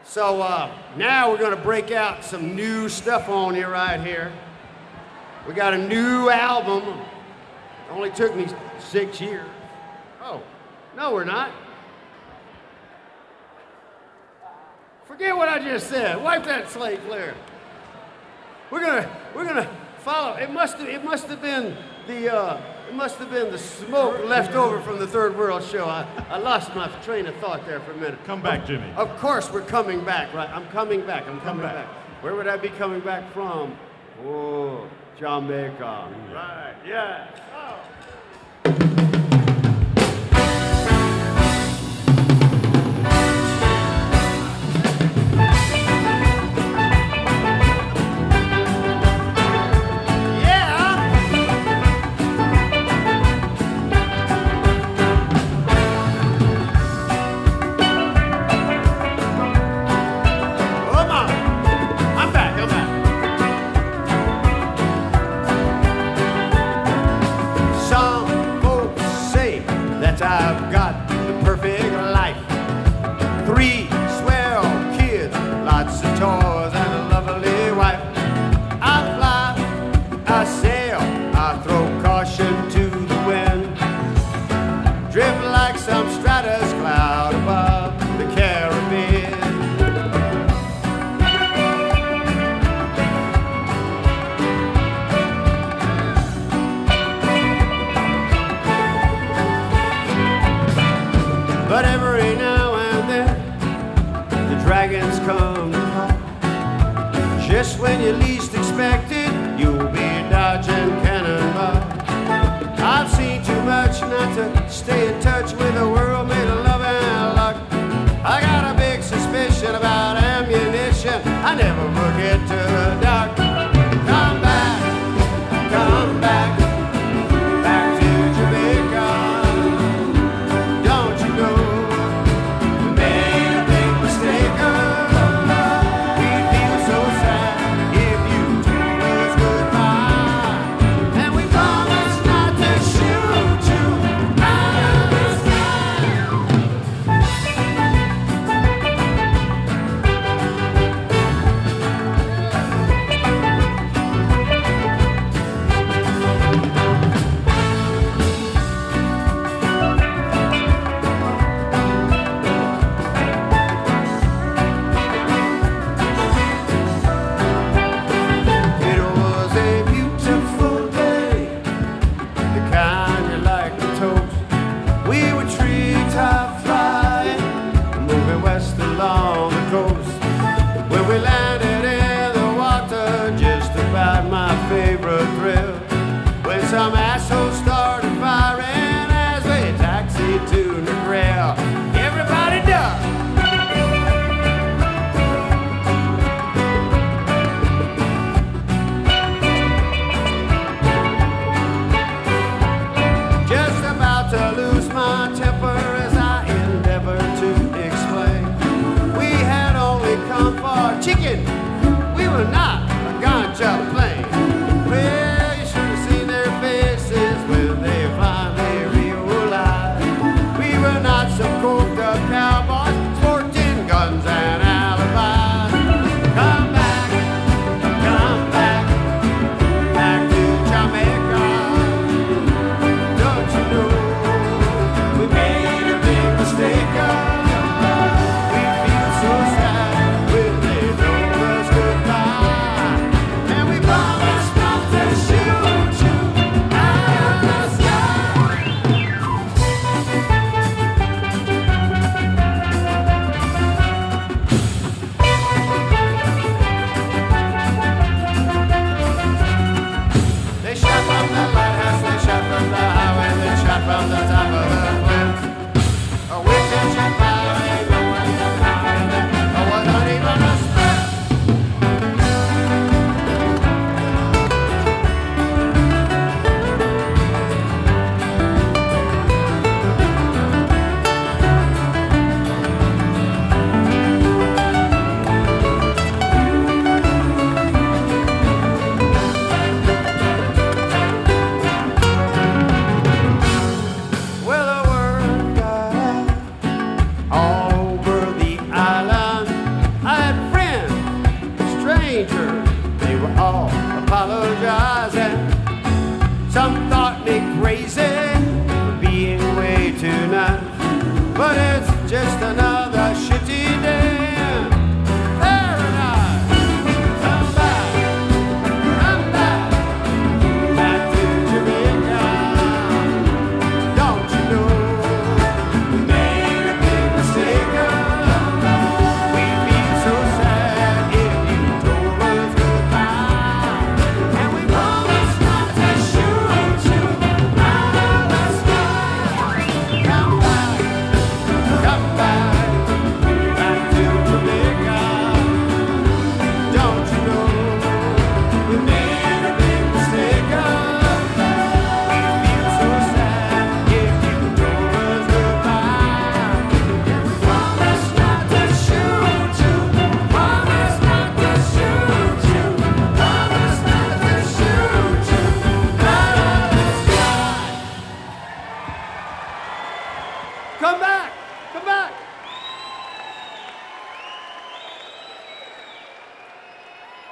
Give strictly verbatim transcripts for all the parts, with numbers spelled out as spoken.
So uh, now we're gonna break out some new stuff on you right here. We got a new album. It only took me six years. Oh, no we're not. Forget what I just said. Wipe that slate clear. We're gonna, we're gonna follow. It must have, it must have been the, uh, it must have been the smoke left over from the Third World Show. I, I lost my train of thought there for a minute. Come back, Jimmy. Of course we're coming back, right? I'm coming back. I'm coming back. back. Where would I be coming back from? Oh, Jamaica. Right. Yeah. Oh. I've got the perfect life. Three swell kids, lots of toys, and a lovely wife. I fly, I sail, I throw caution to the wind. Drift like some stratus cloud above the Caribbean. But every now and then, the dragons come to fight. Just when you least expect it, you'll be dodging cannonball. I've seen too much not to stay in touch with a world made of love and luck. I got a big suspicion about ammunition. I never forget to duck. Come back, come back.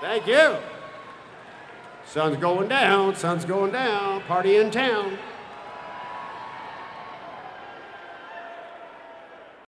Thank you. Sun's going down, sun's going down, party in town.